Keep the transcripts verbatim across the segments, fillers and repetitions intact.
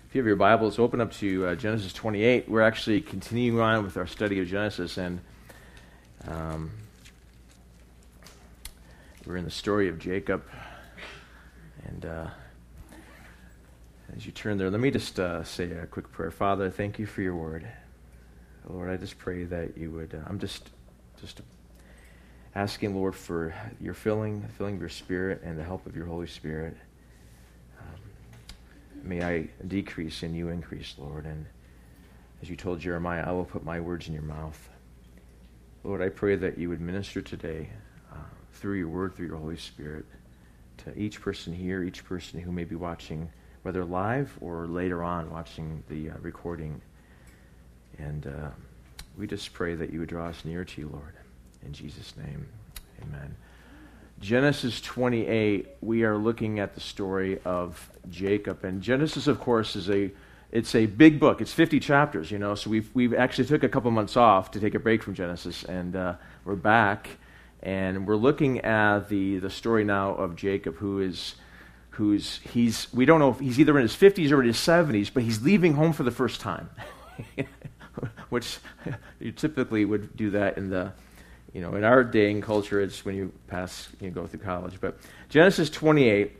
If you have your Bibles, open up to uh, Genesis twenty-eight. We're actually continuing on with our study of Genesis, and um, we're in the story of Jacob. And uh, as you turn there, let me just uh, say a quick prayer. Father, thank you for your word. Lord, I just pray that you would, uh, I'm just just asking, Lord, for your filling, filling of your Spirit and the help of your Holy Spirit. May I decrease and you increase, Lord. And as you told Jeremiah, I will put my words in your mouth. Lord, I pray that you would minister today uh, through your word, through your Holy Spirit, to each person here, each person who may be watching, whether live or later on watching the uh, recording. And uh, we just pray that you would draw us near to you, Lord. In Jesus' name, amen. Genesis twenty-eight, we are looking at the story of Jacob. And Genesis, of course, is a it's a big book. It's fifty chapters, you know. So we've we've actually took a couple months off to take a break from Genesis, and uh, we're back, and we're looking at the the story now of Jacob, who is who's he's we don't know if he's either in his fifties or in his seventies, but he's leaving home for the first time, which you typically would do that in the You know, in our day and culture, it's when you pass, you go through college. But Genesis twenty-eight,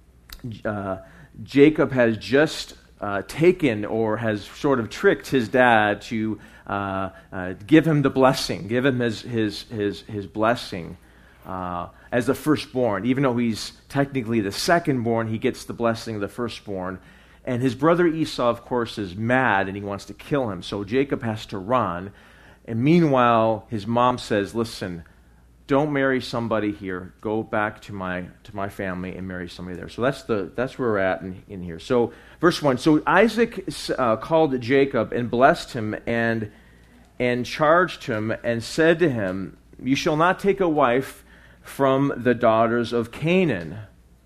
uh, Jacob has just uh, taken or has sort of tricked his dad to uh, uh, give him the blessing, give him his his his, his blessing uh, as the firstborn. Even though he's technically the secondborn, he gets the blessing of the firstborn. And his brother Esau, of course, is mad and he wants to kill him. So Jacob has to run. And meanwhile, his mom says, listen, don't marry somebody here. Go back to my to my family and marry somebody there. So that's the that's where we're at in, in here. So verse one, so Isaac uh, called Jacob and blessed him and and charged him and said to him, you shall not take a wife from the daughters of Canaan.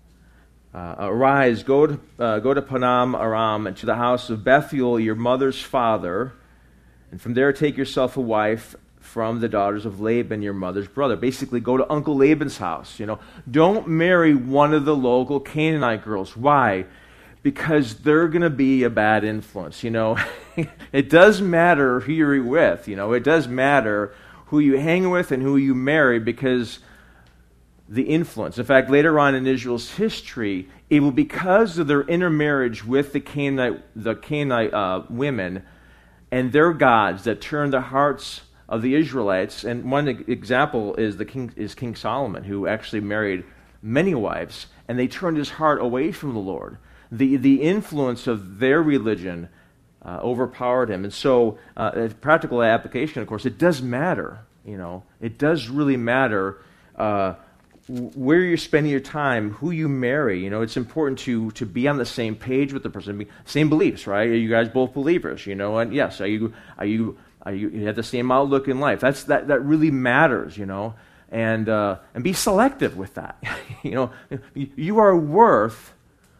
Uh, arise, go to, uh, go to Paddan Aram and to the house of Bethuel, your mother's father, and from there take yourself a wife from the daughters of Laban, your mother's brother. Basically, go to Uncle Laban's house. You know, don't marry one of the local Canaanite girls. Why? Because they're going to be a bad influence. You know, it does matter who you're with. You know, it does matter who you hang with and who you marry because the influence. In fact, later on in Israel's history, it will because of their intermarriage with the Canaanite, the Canaanite uh, women and their gods that turned the hearts of the Israelites. And one example is the king is King Solomon, who actually married many wives, and they turned his heart away from the Lord. The the influence of their religion uh, overpowered him. And so, uh, a practical application, of course, it does matter. You know, it does really matter uh, where you're spending your time, who you marry. You know, it's important to to be on the same page with the person, same beliefs, right? Are you guys both believers? You know, and yes, are you are you are you, you have the same outlook in life? That's that that really matters, you know, and uh, and be selective with that. You know, you are worth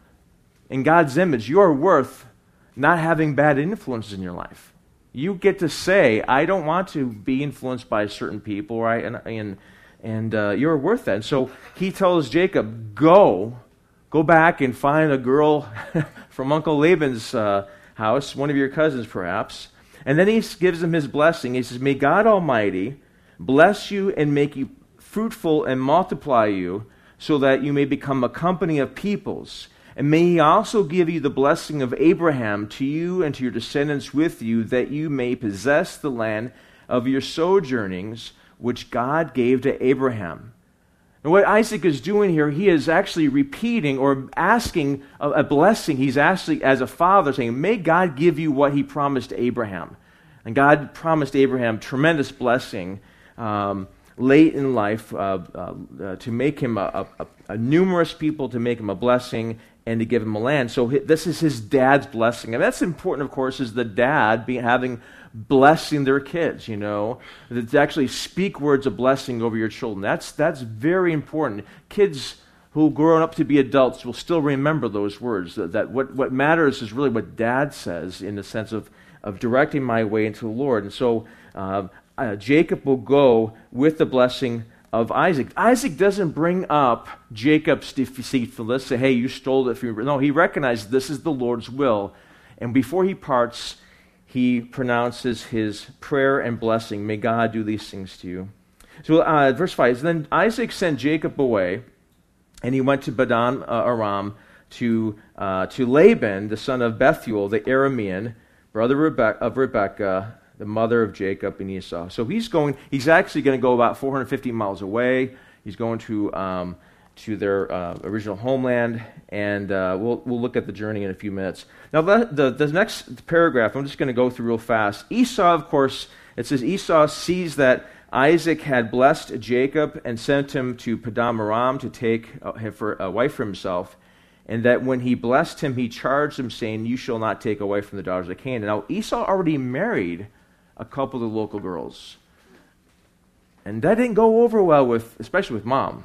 in God's image. You are worth not having bad influences in your life. You get to say, I don't want to be influenced by certain people, right? And and And uh, you're worth that. And so he tells Jacob, go, go back and find a girl from Uncle Laban's uh, house, one of your cousins perhaps. And then he gives him his blessing. He says, may God Almighty bless you and make you fruitful and multiply you so that you may become a company of peoples. And may he also give you the blessing of Abraham to you and to your descendants with you, that you may possess the land of your sojournings, which God gave to Abraham. And what Isaac is doing here, he is actually repeating or asking a, a blessing. He's actually, as a father, saying, may God give you what he promised Abraham. And God promised Abraham tremendous blessing um, late in life uh, uh, uh, to make him a, a, a numerous people, to make him a blessing, and to give him a land. So this is his dad's blessing. And that's important, of course, is the dad be, having blessing their kids, you know, to actually speak words of blessing over your children. That's that's very important. Kids who grow up to be adults will still remember those words. That, that what, what matters is really what dad says in the sense of, of directing my way into the Lord. And so uh, uh, Jacob will go with the blessing of Isaac. Isaac doesn't bring up Jacob's deceitfulness, say, hey, you stole it from me. No, he recognizes this is the Lord's will. And before he parts, he pronounces his prayer and blessing. May God do these things to you. So uh, verse five, then Isaac sent Jacob away, and he went to Padan uh, Aram to, uh, to Laban, the son of Bethuel, the Aramean, brother Rebe- of Rebekah, the mother of Jacob and Esau. So he's going. He's actually going to go about four hundred fifty miles away. He's going to um, to their uh, original homeland, and uh, we'll we'll look at the journey in a few minutes. Now the the, the next paragraph, I'm just going to go through real fast. Esau, of course, it says Esau sees that Isaac had blessed Jacob and sent him to Padan Aram to take uh, for a wife for himself, and that when he blessed him, he charged him, saying, "You shall not take away from the daughters of Canaan." Now Esau already married a couple of local girls. And that didn't go over well with, especially with mom.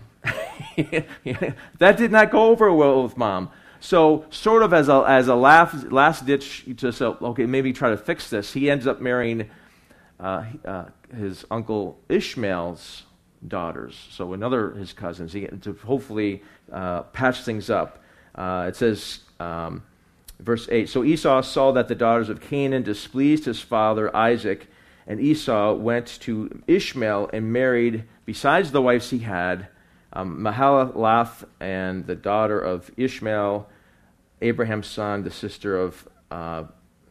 That did not go over well with mom. So sort of as a as a last, last ditch to say, okay, maybe try to fix this, he ends up marrying uh, uh, his uncle Ishmael's daughters. So another his cousins, he, to hopefully uh, patch things up. Uh, it says, um, verse eight, so Esau saw that the daughters of Canaan displeased his father Isaac, and Esau went to Ishmael and married, besides the wives he had, um, Mahalath, and the daughter of Ishmael, Abraham's son, the sister of uh,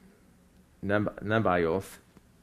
Nebaioth.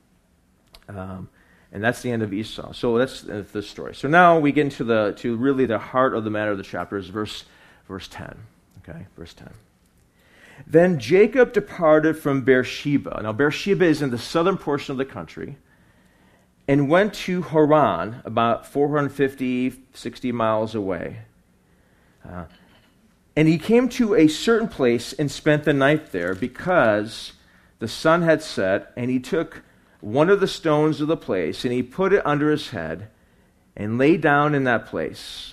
Um, and that's the end of Esau. So that's uh, the story. So now we get into the to really the heart of the matter of the chapter, is verse verse ten. Okay, verse ten. Then Jacob departed from Beersheba. Now, Beersheba is in the southern portion of the country, and went to Haran, about four hundred fifty, sixty miles away. Uh, and he came to a certain place and spent the night there, because the sun had set, and he took one of the stones of the place, and he put it under his head, and lay down in that place.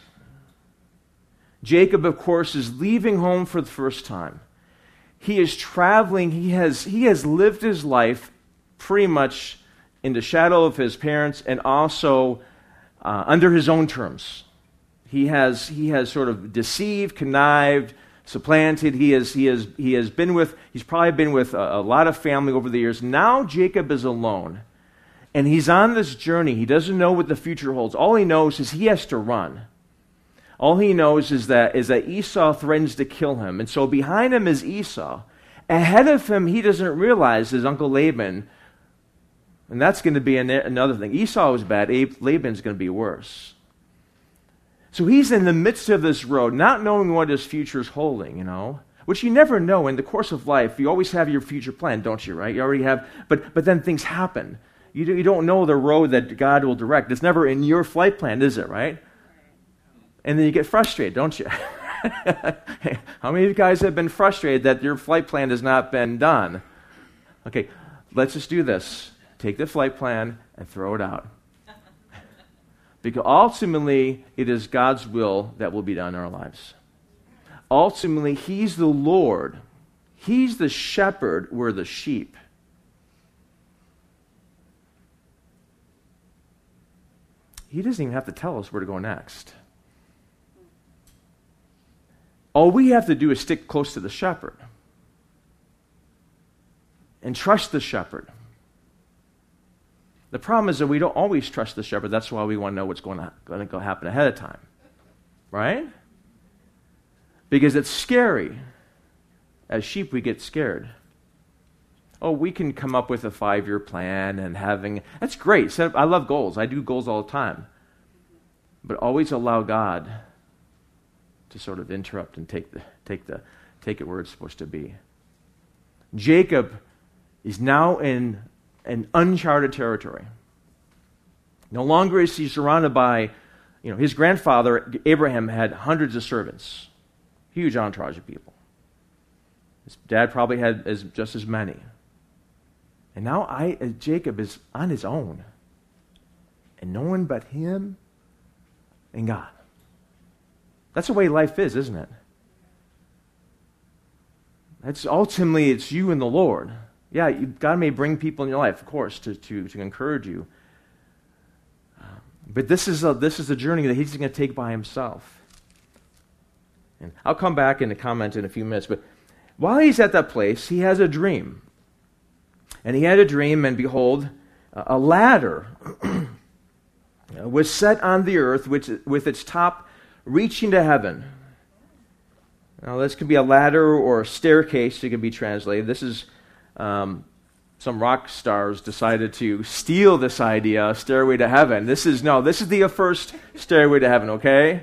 Jacob, of course, is leaving home for the first time. He is traveling. He has he has lived his life pretty much in the shadow of his parents, and also uh, under his own terms. He has he has sort of deceived, connived, supplanted. He has he has he has been with. He's probably been with a, a lot of family over the years. Now Jacob is alone, and he's on this journey. He doesn't know what the future holds. All he knows is he has to run. All he knows is that is that Esau threatens to kill him. And so behind him is Esau. Ahead of him, he doesn't realize his uncle Laban. And that's going to be an, another thing. Esau was bad. Laban's going to be worse. So he's in the midst of this road, not knowing what his future is holding, you know. Which you never know. In the course of life, you always have your future plan, don't you, right? You already have, but but then things happen. You, do, you don't know the road that God will direct. It's never in your flight plan, is it, right? And then you get frustrated, don't you? How many of you guys have been frustrated that your flight plan has not been done? Okay, let's just do this. Take the flight plan and throw it out. Because ultimately, it is God's will that will be done in our lives. Ultimately, He's the Lord. He's the shepherd. We're the sheep. He doesn't even have to tell us where to go next. All we have to do is stick close to the shepherd and trust the shepherd. The problem is that we don't always trust the shepherd. That's why we want to know what's going to, going to go happen ahead of time. Right? Because it's scary. As sheep, we get scared. Oh, we can come up with a five-year plan and having... That's great. Set up, I love goals. I do goals all the time. But always allow God to sort of interrupt and take the take the take it where it's supposed to be. Jacob is now in an uncharted territory. No longer is he surrounded by, you know, his grandfather Abraham had hundreds of servants, huge entourage of people. His dad probably had as just as many. And now I, Jacob is on his own, and no one but him and God. That's the way life is, isn't it? That's ultimately, it's you and the Lord. Yeah, you, God may bring people in your life, of course, to to, to encourage you. Um, but this is a this is a journey that He's going to take by Himself. And I'll come back and comment in a few minutes. But while he's at that place, he has a dream. And he had a dream, and behold, a ladder was set on the earth which, with its top reaching to heaven. Now, this could be a ladder or a staircase, it could be translated. This is, um, some rock stars decided to steal this idea, Stairway to Heaven. This is, no, this is the first Stairway to Heaven, okay?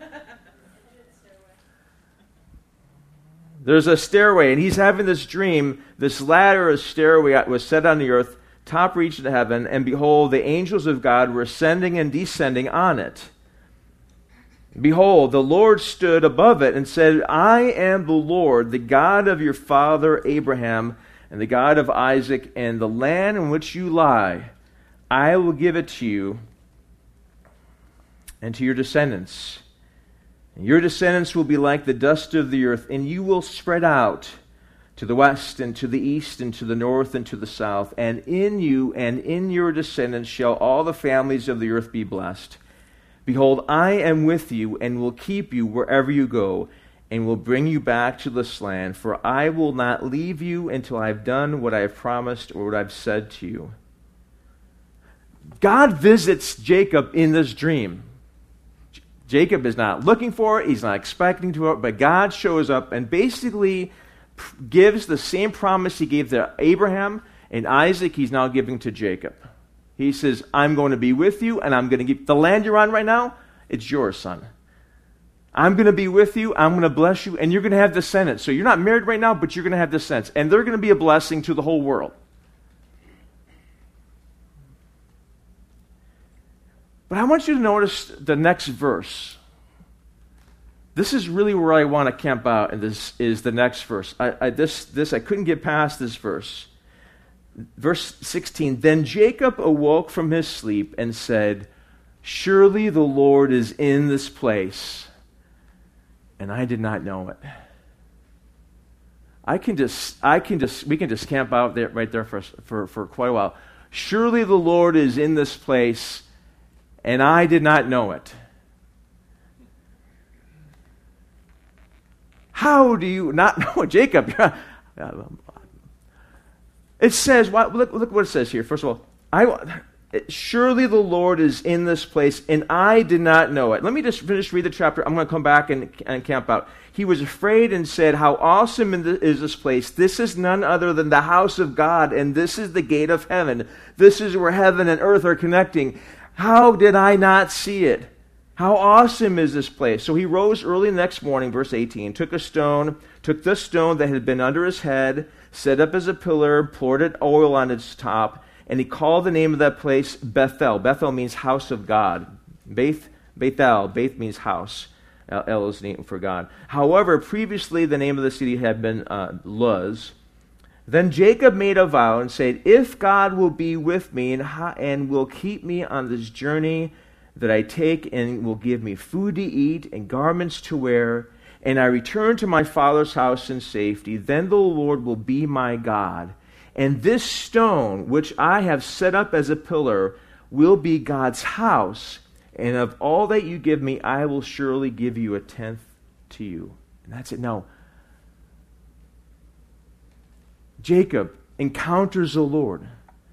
There's a stairway, and he's having this dream. This ladder, a stairway, was set on the earth, top reaching to heaven, and behold, the angels of God were ascending and descending on it. Behold, the Lord stood above it and said, I am the Lord, the God of your father Abraham, and the God of Isaac, and the land in which you lie, I will give it to you and to your descendants. And your descendants will be like the dust of the earth, and you will spread out to the west and to the east and to the north and to the south. And in you and in your descendants shall all the families of the earth be blessed. Behold, I am with you and will keep you wherever you go, and will bring you back to this land, for I will not leave you until I have done what I have promised or what I've said to you. God visits Jacob in this dream. Jacob is not looking for it, he's not expecting to it, but God shows up and basically gives the same promise he gave to Abraham and Isaac, he's now giving to Jacob. He says, I'm going to be with you, and I'm going to give the land you're on right now, it's yours, son. I'm going to be with you, I'm going to bless you, and you're going to have descendants. So you're not married right now, but you're going to have descendants, and they're going to be a blessing to the whole world. But I want you to notice the next verse. This is really where I want to camp out, and this is the next verse. I, I, this, this I couldn't get past this verse. Verse sixteen, Then Jacob awoke from his sleep and said, Surely the Lord is in this place, and I did not know it. I can just, I can just, we can just camp out there, right there for, for, for quite a while. Surely the Lord is in this place, and I did not know it. How do you not know it, Jacob? It says, look, look what it says here. First of all, I, surely the Lord is in this place, and I did not know it. Let me just finish read the chapter. I'm going to come back and, and camp out. He was afraid and said, How awesome is this place. This is none other than the house of God, and this is the gate of heaven. This is where heaven and earth are connecting. How did I not see it? How awesome is this place? So he rose early the next morning, verse eighteen, took a stone, took the stone that had been under his head, set up as a pillar, poured it oil on its top, and he called the name of that place Bethel. Bethel means house of God. Beth, Bethel, Beth means house. El is the name for God. However, previously the name of the city had been uh, Luz. Then Jacob made a vow and said, If God will be with me and, ha- and will keep me on this journey that I take, and will give me food to eat and garments to wear, and I return to my father's house in safety, then the Lord will be my God. And this stone, which I have set up as a pillar, will be God's house. And of all that you give me, I will surely give you a tenth to you. And that's it. Now, Jacob encounters the Lord.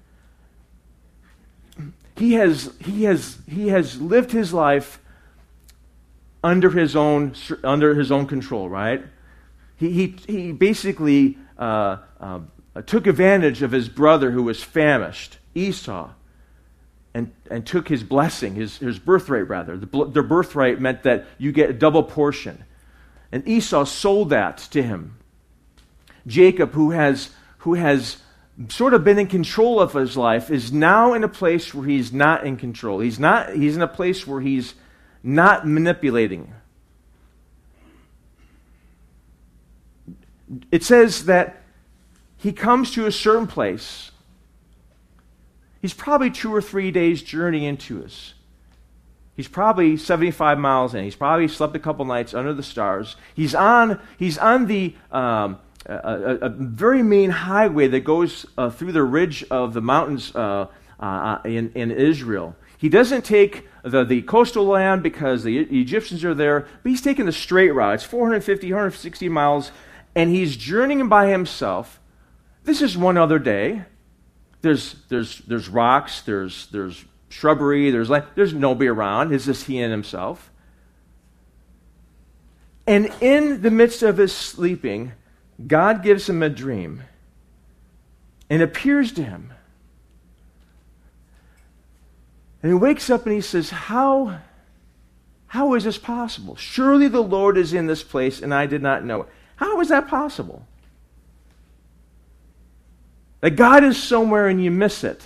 He has, he has, he has lived his life under his own, under his own control, right? He, he, he basically uh, uh, took advantage of his brother who was famished, Esau, and, and took his blessing, his, his birthright rather. The, their birthright meant that you get a double portion. And Esau sold that to him. Jacob, who has, who has sort of been in control of his life, is now in a place where he's not in control. He's not, he's in a place where he's not manipulating. It says that he comes to a certain place. He's probably two or three days journey into us. He's probably seventy-five miles in. He's probably slept a couple nights under the stars. He's on, he's on the um, a, a, a very main highway that goes uh, through the ridge of the mountains uh, uh, in, in Israel. He doesn't take the, the coastal land because the Egyptians are there, but he's taking the straight route. It's four hundred fifty, one hundred sixty miles, and he's journeying by himself. This is one other day. There's there's there's rocks, there's there's shrubbery, there's land, there's nobody around. It's just he and himself. And in the midst of his sleeping, God gives him a dream and appears to him. And he wakes up and he says, How, how is this possible? Surely the Lord is in this place and I did not know it. How is that possible? That God is somewhere and you miss it.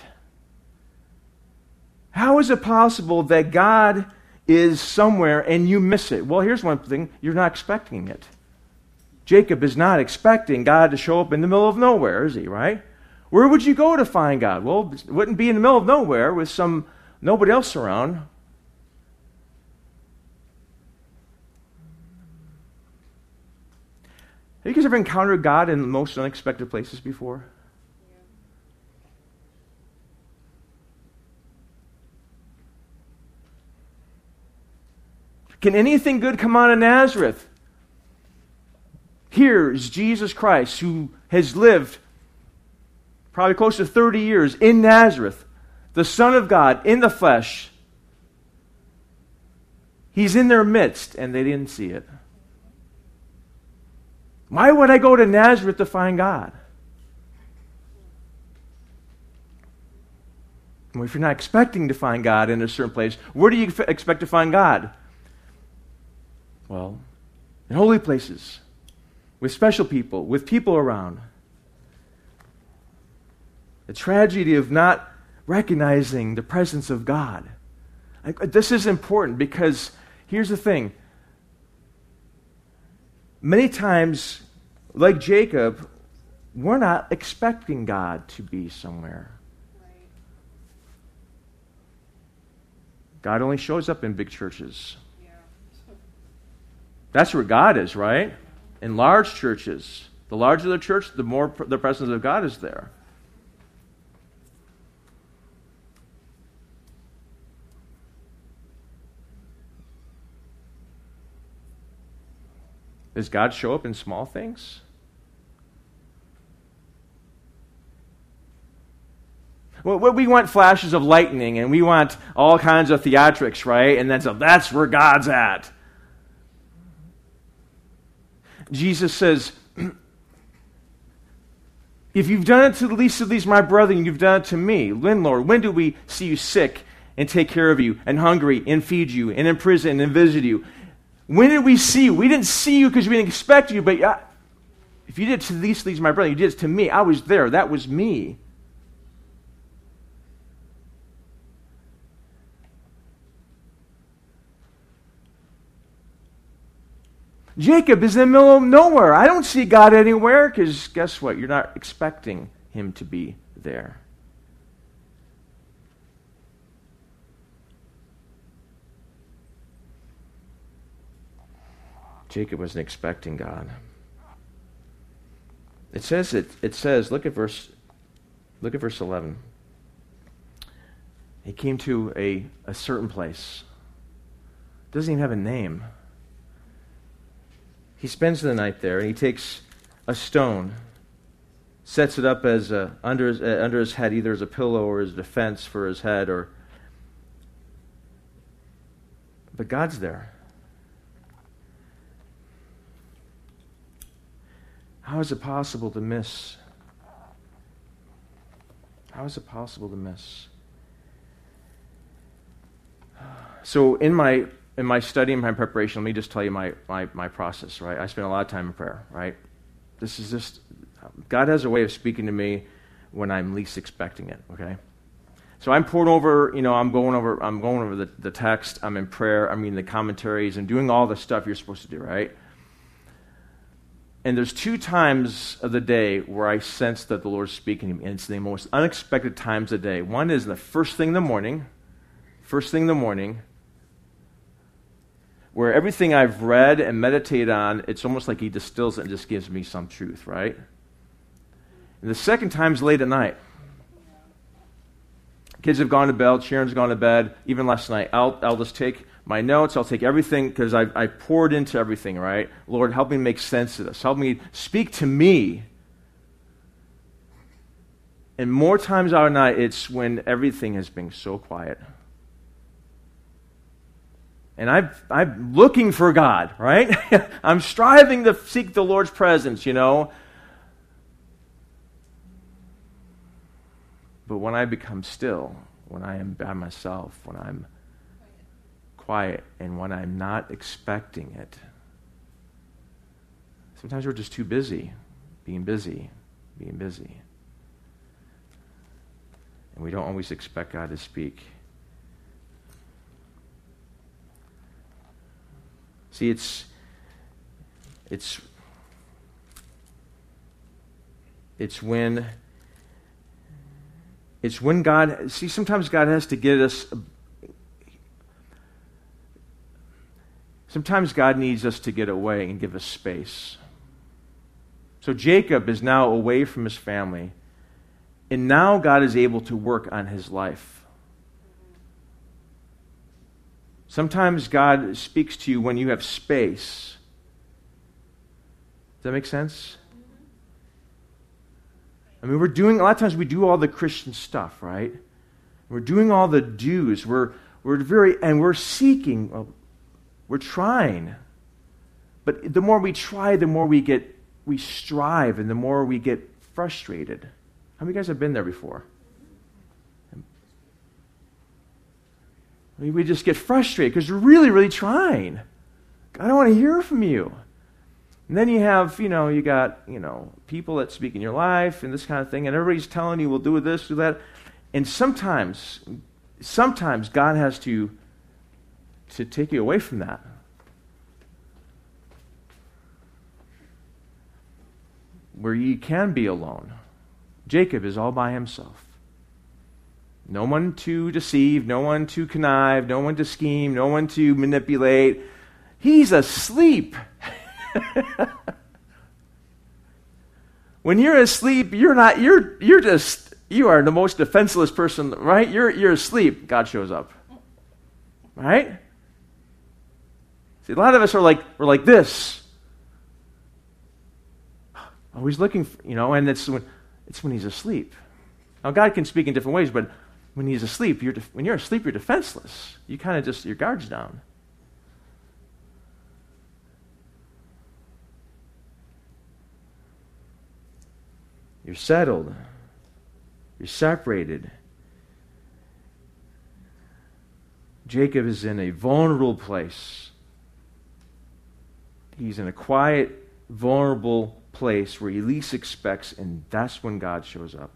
How is it possible that God is somewhere and you miss it? Well, here's one thing. You're not expecting it. Jacob is not expecting God to show up in the middle of nowhere, is he, right? Where would you go to find God? Well, it wouldn't be in the middle of nowhere with some nobody else around. Have you guys ever encountered God in the most unexpected places before? Can anything good come out of Nazareth? Here is Jesus Christ, who has lived probably close to thirty years in Nazareth, the Son of God in the flesh. He's in their midst, and they didn't see it. Why would I go to Nazareth to find God? Well, if you're not expecting to find God in a certain place, where do you expect to find God? Well, in holy places, with special people, with people around. The tragedy of not recognizing the presence of God. I, this is important because here's the thing. Many times, like Jacob, we're not expecting God to be somewhere. Right. God only shows up in big churches. Yeah. That's where God is, right? In large churches. The larger the church, the more pr- the presence of God is there. Does God show up in small things? Well, we want flashes of lightning and we want all kinds of theatrics, right? And then so that's where God's at. Jesus says, if you've done it to the least of these, my brethren, you've done it to me. When, Lord, when do we see you sick and take care of you, and hungry and feed you, and in prison and visit you? When did we see you? We didn't see you because we didn't expect you, but uh, if you did it to the least of these, my brethren, you did it to me. I was there. That was me. Jacob is in the middle of nowhere. I don't see God anywhere because guess what? You're not expecting him to be there. Jacob wasn't expecting God. It says it, it says, look at verse look at verse eleven. He came to a, a certain place. Doesn't even have a name. He spends the night there, and he takes a stone, sets it up as a, under his, uh, under his head, either as a pillow or as a defense for his head. Or, but God's there. How is it possible to miss? How is it possible to miss? So in my in my study and my preparation, let me just tell you my, my, my process, right? I spend a lot of time in prayer, right? This is just, God has a way of speaking to me when I'm least expecting it, okay? So I'm pouring over, you know, I'm going over, I'm going over the, the text, I'm in prayer, I'm reading the commentaries, and doing all the stuff you're supposed to do, right? And there's two times of the day where I sense that the Lord's speaking to me, and it's the most unexpected times of the day. One is the first thing in the morning, first thing in the morning, where everything I've read and meditated on, it's almost like he distills it and just gives me some truth, right? And the second time is late at night. Kids have gone to bed. Sharon's gone to bed. Even last night, I'll, I'll just take my notes. I'll take everything because I, I poured into everything, right? Lord, help me make sense of this. Help me speak to me. And more times out of not, it's when everything has been so quiet. And I've, I'm looking for God, right? I'm striving to seek the Lord's presence, you know. But when I become still, when I am by myself, when I'm quiet, and when I'm not expecting it, sometimes we're just too busy, being busy, being busy. And we don't always expect God to speak. See, it's it's it's when it's when God, see, sometimes God has to get us, sometimes God needs us to get away and give us space. So Jacob is now away from his family, and now God is able to work on his life. Sometimes God speaks to you when you have space. Does that make sense? I mean, we're doing, a lot of times we do all the Christian stuff, right? We're doing all the do's. We're, we're very, and we're seeking, well, we're trying. But the more we try, the more we get, we strive, and the more we get frustrated. How many of you guys have been there before? I mean, we just get frustrated because we're really, really trying. I don't want to hear from you. And then you have, you know, you got, you know, people that speak in your life and this kind of thing, and everybody's telling you, we'll do this, do that. And sometimes, sometimes God has to, to take you away from that. Where you can be alone. Jacob is all by himself. No one to deceive, no one to connive, no one to scheme, no one to manipulate. He's asleep. When you're asleep, you're not, you're you're just, you are the most defenseless person, right? You're you're asleep. God shows up. Right? See, a lot of us are like, we're like this. Always looking for, you know, and it's when it's when he's asleep. Now God can speak in different ways, but when he's asleep, you're def- when you're asleep, you're defenseless. You kind of just, your guard's down. You're settled. You're separated. Jacob is in a vulnerable place. He's in a quiet, vulnerable place where he least expects, and that's when God shows up.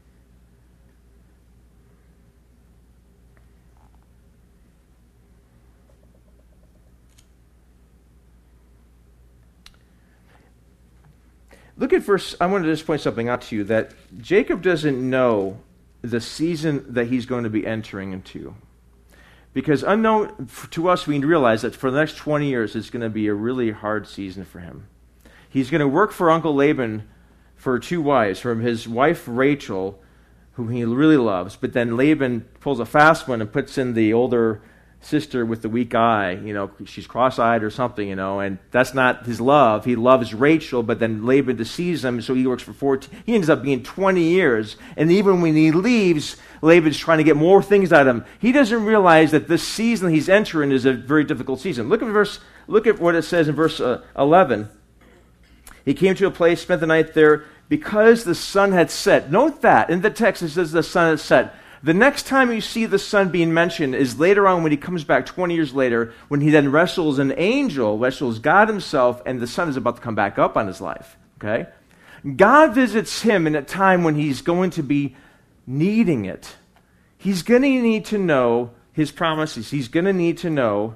Look at verse, I want to just point something out to you, that Jacob doesn't know the season that he's going to be entering into. Because unknown to us, we realize that for the next twenty years, it's going to be a really hard season for him. He's going to work for Uncle Laban for two wives, from his wife Rachel, whom he really loves, but then Laban pulls a fast one and puts in the older sister with the weak eye, you know, she's cross-eyed or something, you know, and that's not his love. He loves Rachel, but then Laban deceives him, so he works for fourteen. He ends up being twenty years, and even when he leaves, Laban's trying to get more things out of him. He doesn't realize that this season he's entering is a very difficult season. Look at verse. Look at what it says in verse uh, eleven. He came to a place, spent the night there, because the sun had set. Note that in the text it says the sun had set. The next time you see the sun being mentioned is later on when he comes back twenty years later, when he then wrestles an angel, wrestles God himself, and the sun is about to come back up on his life. Okay? God visits him in a time when he's going to be needing it. He's going to need to know his promises. He's going to need to know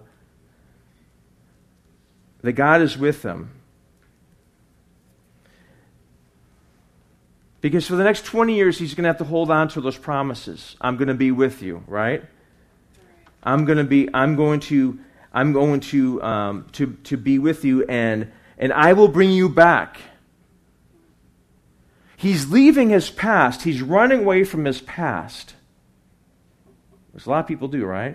that God is with him. Because for the next twenty years, he's going to have to hold on to those promises. I'm going to be with you, right? I'm going to be. I'm going to. I'm going to um, to to be with you, and and I will bring you back. He's leaving his past. He's running away from his past. Which a lot of people do, right?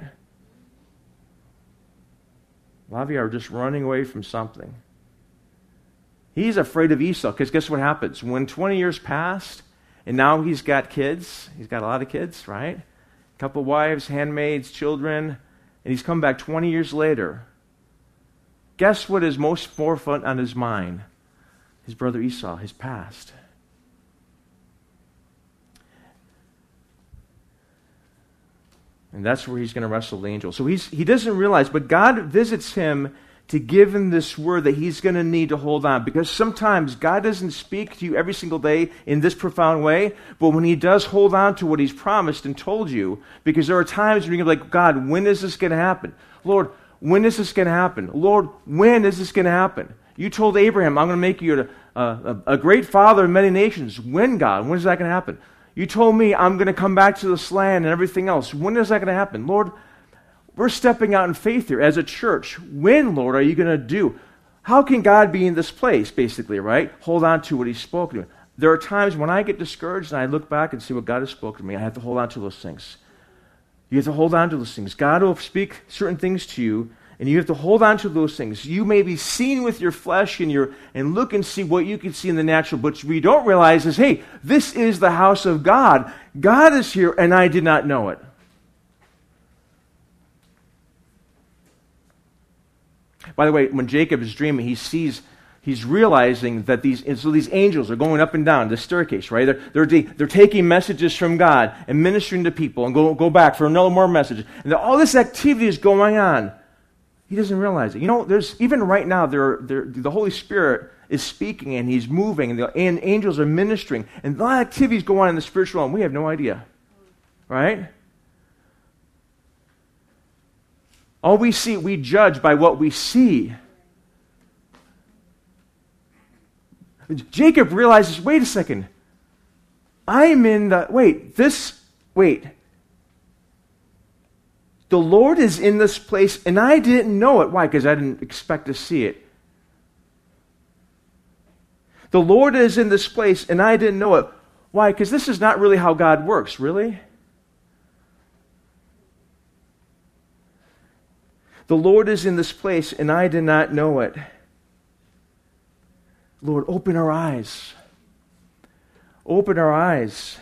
A lot of you are just running away from something. He's afraid of Esau, because guess what happens? When twenty years passed, and now he's got kids, he's got a lot of kids, right? A couple wives, handmaids, children, and he's come back twenty years later. Guess what is most forefront on his mind? His brother Esau, his past. And that's where he's going to wrestle the angel. So he's, he doesn't realize, but God visits him to give him this word that he's going to need to hold on. Because sometimes God doesn't speak to you every single day in this profound way, but when he does, hold on to what he's promised and told you. Because there are times when you're going to be like, God, when is this going to happen? Lord, when is this going to happen? Lord, when is this going to happen? You told Abraham, I'm going to make you a, a, a great father of many nations. When, God? When is that going to happen? You told me I'm going to come back to this land and everything else. When is that going to happen? Lord, we're stepping out in faith here as a church. When, Lord, are you going to do? How can God be in this place, basically, right? Hold on to what he's spoken to me. There are times when I get discouraged and I look back and see what God has spoken to me. I have to hold on to those things. You have to hold on to those things. God will speak certain things to you, and you have to hold on to those things. You may be seen with your flesh and your and look and see what you can see in the natural, but what we don't realize is, hey, this is the house of God. God is here, and I did not know it. By the way, when Jacob is dreaming, he sees, he's realizing that these, and so these angels are going up and down the staircase, right? They're, they're, they're taking messages from God and ministering to people and go, go back for another more message. And all this activity is going on. He doesn't realize it. You know, there's even right now, there, there, the Holy Spirit is speaking and he's moving, and the and angels are ministering, and a lot of activities go on in the spiritual realm. We have no idea, right? All we see, we judge by what we see. Jacob realizes, wait a second, I'm in the, wait, this, wait. The Lord is in this place, and I didn't know it. Why? Because I didn't expect to see it. The Lord is in this place, and I didn't know it. Why? Because this is not really how God works, really. The Lord is in this place, and I did not know it. Lord, open our eyes. Open our eyes.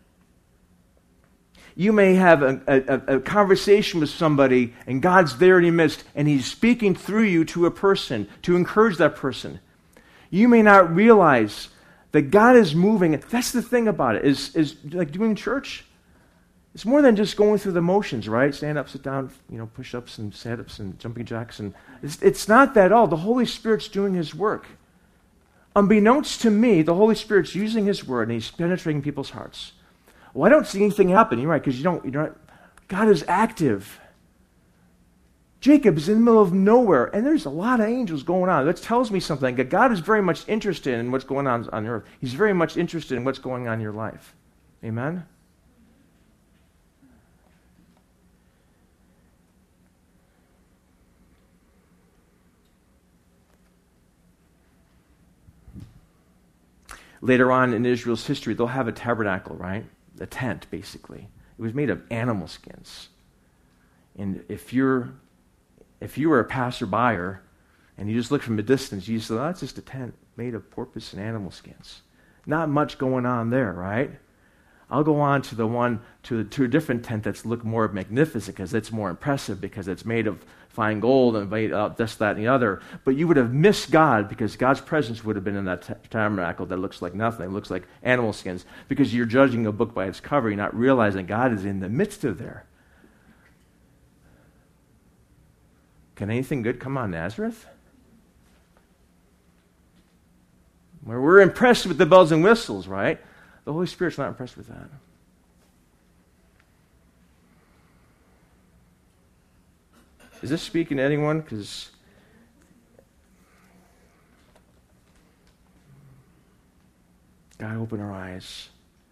You may have a, a, a conversation with somebody, and God's there in your midst, and he's speaking through you to a person to encourage that person. You may not realize that God is moving. That's the thing about it, is, is like doing church. It's more than just going through the motions, right? Stand up, sit down, you know, push-ups and sit-ups and jumping jacks. And it's, it's not that at all. The Holy Spirit's doing his work. Unbeknownst to me, the Holy Spirit's using his word, and he's penetrating people's hearts. Well, I don't see anything happen. You're right, because you don't, you're not, God is active. Jacob is in the middle of nowhere, and there's a lot of angels going on. That tells me something, that God is very much interested in what's going on on earth. He's very much interested in what's going on in your life. Amen? Later on in Israel's history, they'll have a tabernacle, right? A tent, basically. It was made of animal skins. And if you're if you were a passerby and you just look from a distance, you just say, oh, that's just a tent made of porpoise and animal skins. Not much going on there, right? I'll go on to the one, to, to a different tent that's look more magnificent because it's more impressive because it's made of fine gold and made of this, that, and the other. But you would have missed God because God's presence would have been in that t- tabernacle that looks like nothing. It looks like animal skins because you're judging a book by its cover. You're not realizing God is in the midst of there. Can anything good come out of Nazareth? Where we're impressed with the bells and whistles, right? The Holy Spirit's not impressed with that. Is this speaking to anyone? Because God, open our eyes.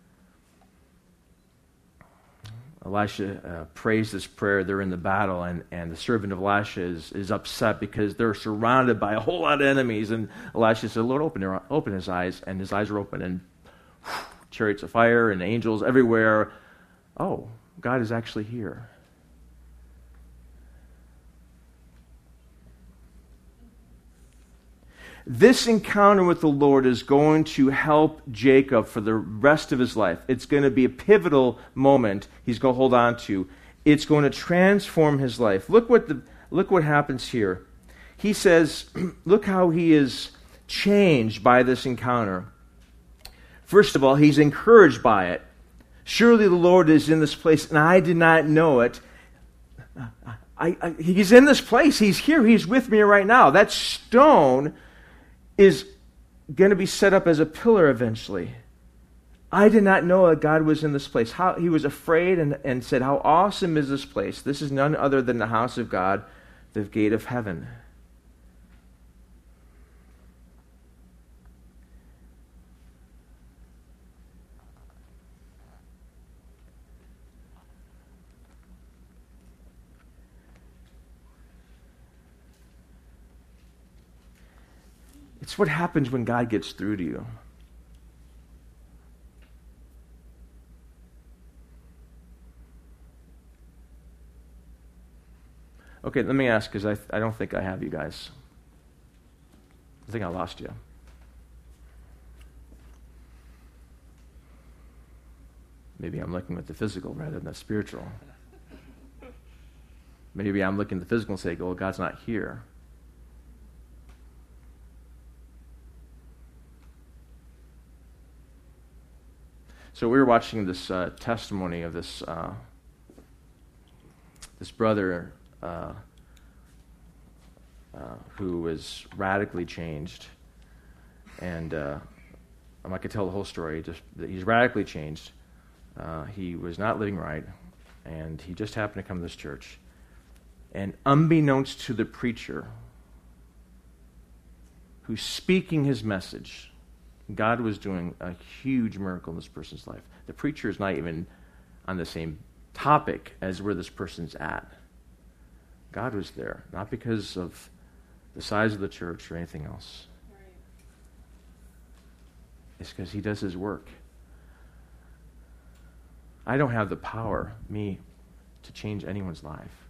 Elisha uh, prays this prayer. They're in the battle, and, and the servant of Elisha is, is upset because they're surrounded by a whole lot of enemies. And Elisha said, Lord, open, your, open his eyes. And his eyes are open, and whew, chariots of fire and angels everywhere. Oh, God is actually here. This encounter with the Lord is going to help Jacob for the rest of his life. It's going to be a pivotal moment he's going to hold on to. It's going to transform his life. Look what the look what happens here. He says, look how he is changed by this encounter. First of all, he's encouraged by it. Surely the Lord is in this place, and I did not know it. I, I, he's in this place. He's here. He's with me right now. That stone is going to be set up as a pillar eventually. I did not know that God was in this place. How he was afraid and, and said, how awesome is this place? This is none other than the house of God, the gate of heaven. It's what happens when God gets through to you. Okay, let me ask, because I, I don't think I have you guys. I think I lost you. Maybe I'm looking at the physical rather than the spiritual. Maybe I'm looking at the physical and say, well, God's not here. So we were watching this uh, testimony of this uh, this brother uh, uh, who was radically changed, and uh, I could tell the whole story. Just that he's radically changed. Uh, he was not living right, and he just happened to come to this church. And unbeknownst to the preacher, who's speaking his message, God was doing a huge miracle in this person's life. The preacher is not even on the same topic as where this person's at. God was there, not because of the size of the church or anything else. Right. It's because he does his work. I don't have the power, me, to change anyone's life.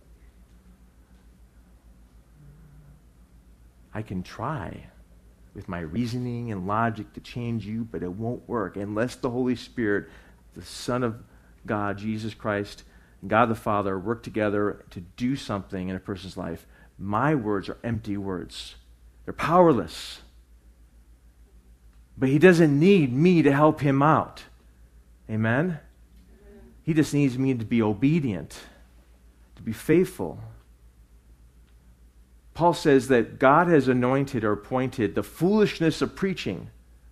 I can try with my reasoning and logic to change you, but it won't work unless the Holy Spirit, the Son of God, Jesus Christ, and God the Father work together to do something in a person's life. My words are empty words. They're powerless. But he doesn't need me to help him out. Amen? Amen. He just needs me to be obedient, to be faithful. Paul says that God has anointed or appointed the foolishness of preaching.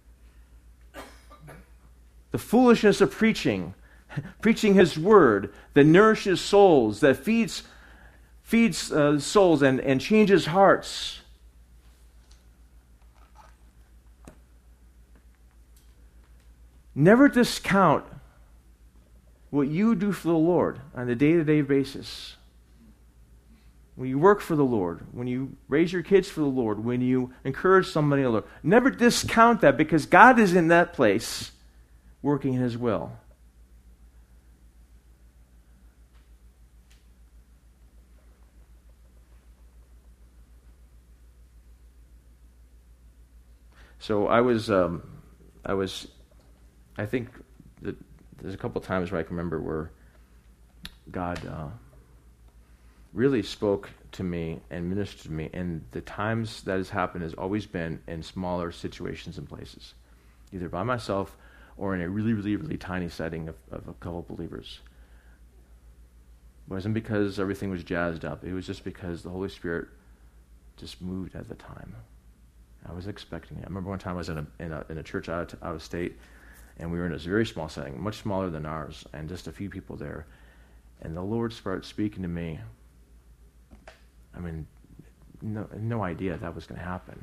The foolishness of preaching. Preaching his word that nourishes souls, that feeds feeds uh, souls and, and changes hearts. Never discount what you do for the Lord on a day-to-day basis. When you work for the Lord, when you raise your kids for the Lord, when you encourage somebody in the Lord, never discount that, because God is in that place working in his will. So I was, um, I was, I think that there's a couple times where I can remember where God uh, really spoke to me and ministered to me, and the times that has happened has always been in smaller situations and places, either by myself or in a really, really, really tiny setting of, of a couple of believers. It wasn't because everything was jazzed up. It was just because the Holy Spirit just moved at the time. I was expecting it. I remember one time I was in a in a, in a church out of, out of state, and we were in a very small setting, much smaller than ours, and just a few people there. And the Lord started speaking to me. I mean, no, no idea that was going to happen.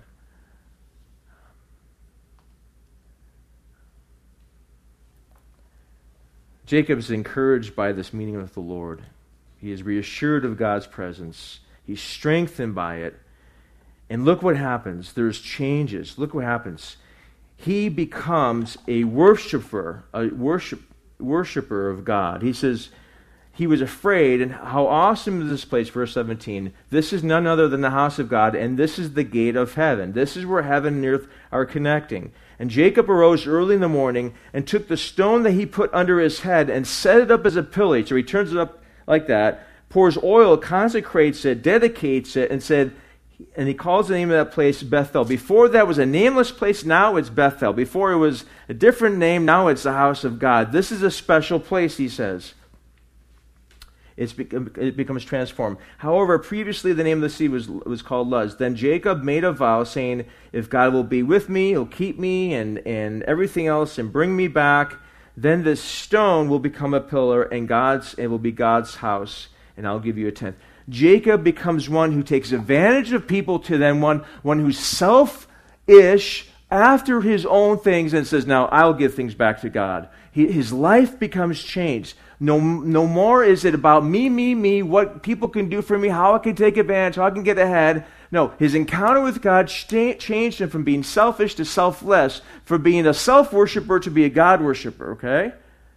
Jacob's encouraged by this meeting with the Lord. He is reassured of God's presence. He's strengthened by it. And look what happens. There's changes. Look what happens. He becomes a worshiper, a worship, worshiper of God. He says, he was afraid. And how awesome is this place, verse seventeen. This is none other than the house of God, and this is the gate of heaven. This is where heaven and earth are connecting. And Jacob arose early in the morning and took the stone that he put under his head and set it up as a pillar. So he turns it up like that, pours oil, consecrates it, dedicates it, and said, and he calls the name of that place Bethel. Before that was a nameless place, now it's Bethel. Before it was a different name, now it's the house of God. This is a special place, he says. It's become, it becomes transformed. However, previously the name of the city was, was called Luz. Then Jacob made a vow saying, if God will be with me, he'll keep me and, and everything else and bring me back, then this stone will become a pillar and God's it will be God's house, and I'll give you a tenth. Jacob becomes one who takes advantage of people to then one, one who's selfish after his own things and says, now I'll give things back to God. He, his life becomes changed. No, no more is it about me, me, me, what people can do for me, how I can take advantage, how I can get ahead. No, his encounter with God st- changed him from being selfish to selfless, from being a self-worshiper to be a God-worshiper, okay?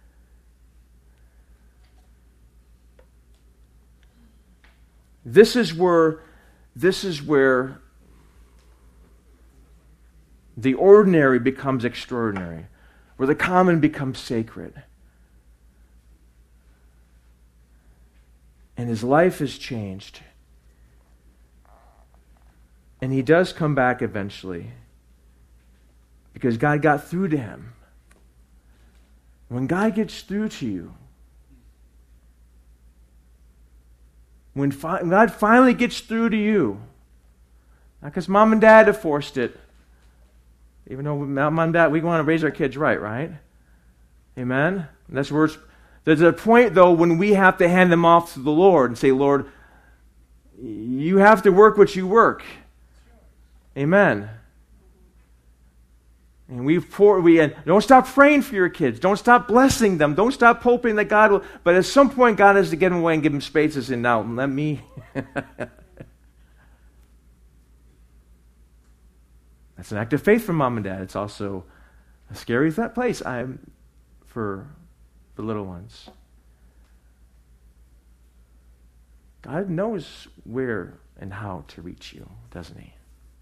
This is where, this is where the ordinary becomes extraordinary, where the common becomes sacred. And his life is changed. And he does come back eventually, because God got through to him. When God gets through to you, when fi- God finally gets through to you, not because mom and dad have forced it, even though mom and dad, we want to raise our kids right, right? Amen? And that's where it's, there's a point, though, when we have to hand them off to the Lord and say, Lord, you have to work what you work. Amen. And we pour, we and don't stop praying for your kids. Don't stop blessing them. Don't stop hoping that God will. But at some point, God has to get them away and give them spaces. And now, let me. That's an act of faith from mom and dad. It's also a scary that place I'm for the little ones. God knows where and how to reach you, doesn't he?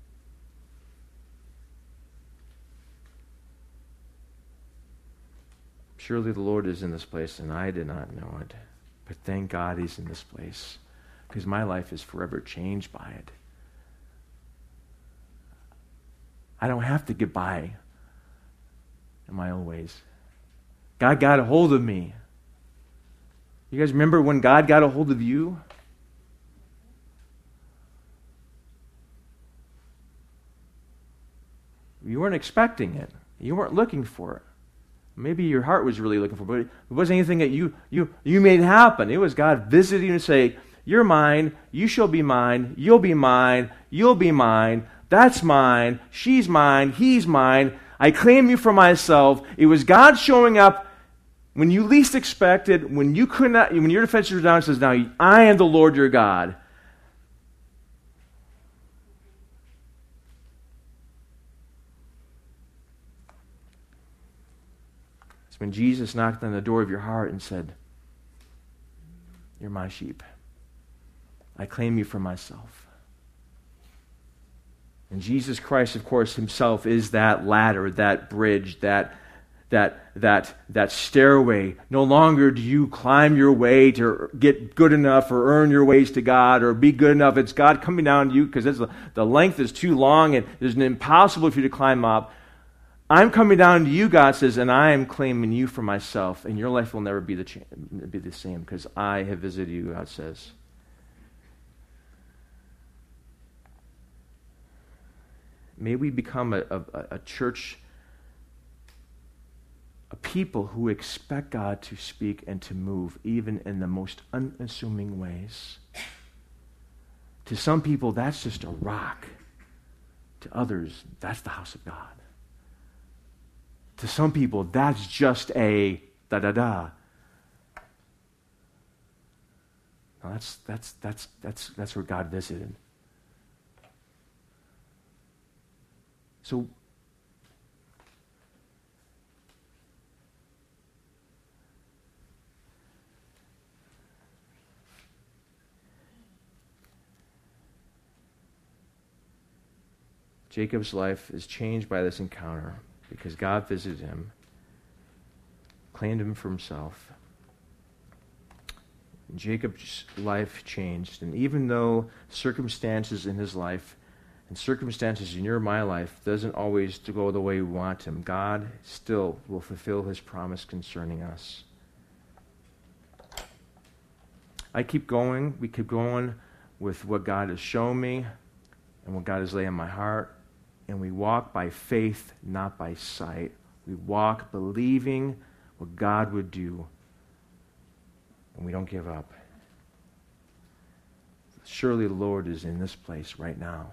Surely the Lord is in this place, and I did not know it. But thank God he's in this place, because my life is forever changed by it. I don't have to get by in my own ways. God got a hold of me. You guys remember when God got a hold of you? You weren't expecting it. You weren't looking for it. Maybe your heart was really looking for it, but it wasn't anything that you you you made happen. It was God visiting you and say, you're mine, you shall be mine, you'll be mine, you'll be mine, that's mine, she's mine, he's mine, I claim you for myself. It was God showing up when you least expected, when you could not, when your defenses were down, it says, now I am the Lord your God. It's when Jesus knocked on the door of your heart and said, you're my sheep. I claim you for myself. And Jesus Christ, of course, himself is that ladder, that bridge, that that that that stairway. No longer do you climb your way to get good enough or earn your ways to God or be good enough. It's God coming down to you because the, the length is too long and it's impossible for you to climb up. I'm coming down to you, God says, and I am claiming you for myself, and your life will never be the cha- be the same because I have visited you, God says. May we become a, a, a church, a people who expect God to speak and to move, even in the most unassuming ways. To some people, that's just a rock. To others, that's the house of God. To some people, that's just a da-da-da. Now that's, that's, that's, that's, that's where God visited. So, Jacob's life is changed by this encounter because God visited him, claimed him for himself. And Jacob's life changed. And even though circumstances in his life and circumstances in your and my life doesn't always go the way we want them, God still will fulfill his promise concerning us. I keep going. We keep going with what God has shown me and what God has laid on my heart. And we walk by faith, not by sight. We walk believing what God would do. And we don't give up. Surely the Lord is in this place right now.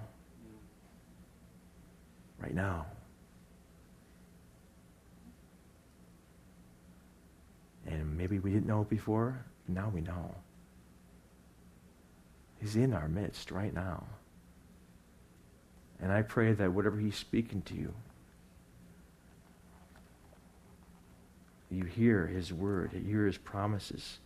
Right now. And maybe we didn't know it before, but now we know. He's in our midst right now. And I pray that whatever he's speaking to you, you hear his word, you hear his promises.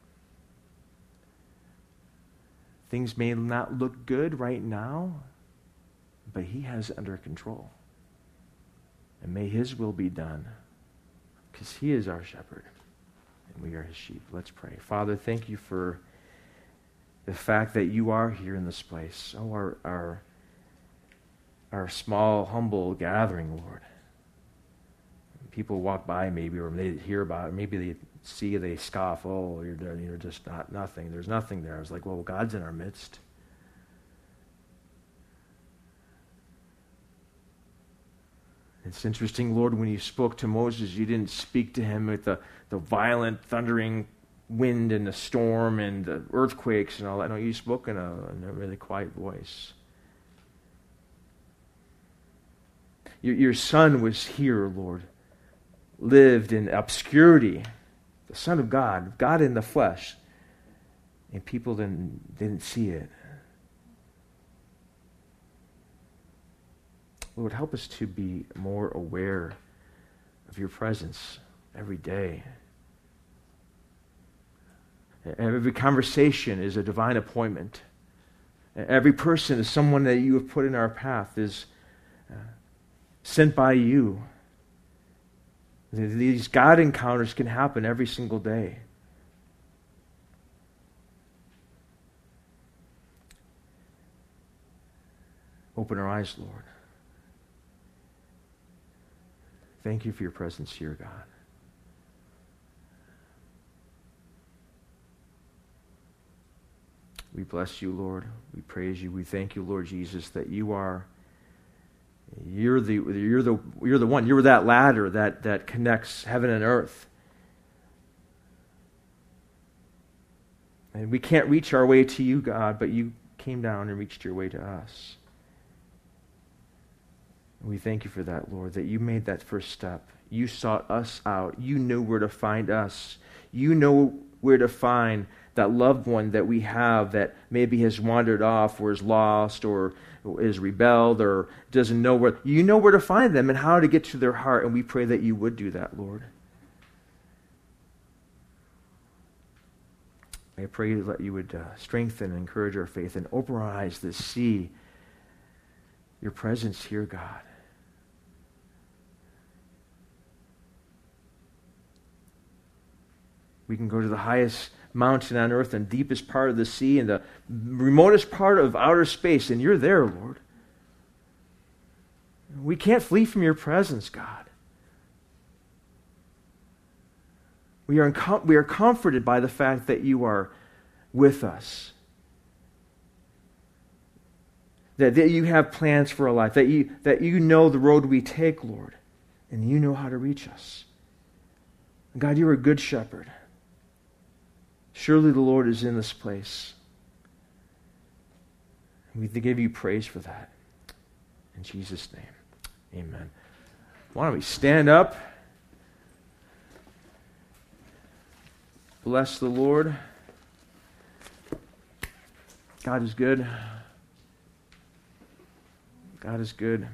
Things may not look good right now, but he has it under control. And may his will be done, because he is our shepherd, and we are his sheep. Let's pray. Father, thank you for the fact that you are here in this place. Oh, our, our, our small, humble gathering, Lord. People walk by maybe, or they hear about it. Maybe they see, they scoff, oh, you're, you're just not nothing. There's nothing there. I was like, well, God's in our midst. It's interesting, Lord, when you spoke to Moses, you didn't speak to him with the, the violent, thundering wind and the storm and the earthquakes and all that. No, you spoke in a, in a really quiet voice. Your, your son was here, Lord, lived in obscurity, the Son of God, God in the flesh, and people didn't, didn't see it. Lord, help us to be more aware of your presence every day. Every conversation is a divine appointment. Every person is someone that you have put in our path, is uh, sent by you. These God encounters can happen every single day. Open our eyes, Lord. Thank you for your presence here, God. We bless you, Lord. We praise you. We thank you, Lord Jesus, that you are you're the you're the you're the one. You're that ladder that that connects heaven and earth. And we can't reach our way to you, God, but you came down and reached your way to us. And we thank you for that, Lord, that you made that first step. You sought us out. You knew where to find us. You know where to find that loved one that we have that maybe has wandered off or is lost or is rebelled or doesn't know where. You know where to find them and how to get to their heart, and we pray that you would do that, Lord. I pray that you would uh, strengthen and encourage our faith and open our eyes to see your presence here, God. We can go to the highest mountain on earth and deepest part of the sea and the remotest part of outer space, and you're there, Lord. We can't flee from your presence, God. We are, we are comforted by the fact that you are with us. That, that you have plans for our life. That you, that you know the road we take, Lord. And you know how to reach us. God, you are a good shepherd. Surely the Lord is in this place. And we give you praise for that. In Jesus' name, amen. Why don't we stand up? Bless the Lord. God is good. God is good.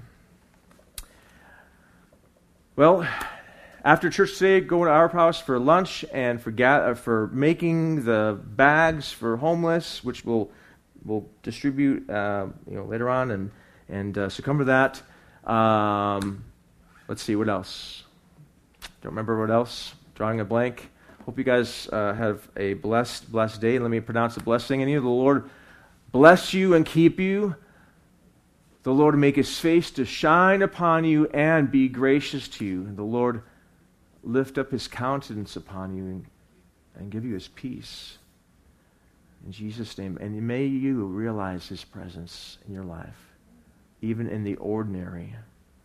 Well, after church today, go to our house for lunch and for ga- for making the bags for homeless, which we'll we'll distribute uh, you know later on, and And uh, so come to that. Um, let's see, what else? Don't remember what else. Drawing a blank. Hope you guys uh, have a blessed, blessed day. Let me pronounce the blessing in you. The Lord bless you and keep you. The Lord make his face to shine upon you and be gracious to you. And the Lord lift up his countenance upon you and, and give you his peace. In Jesus' name. And may you realize his presence in your life, even in the ordinary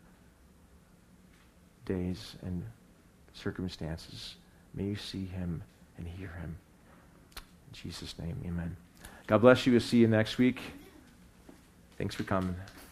days and circumstances. May you see him and hear him. In Jesus' name, amen. God bless you. We'll see you next week. Thanks for coming.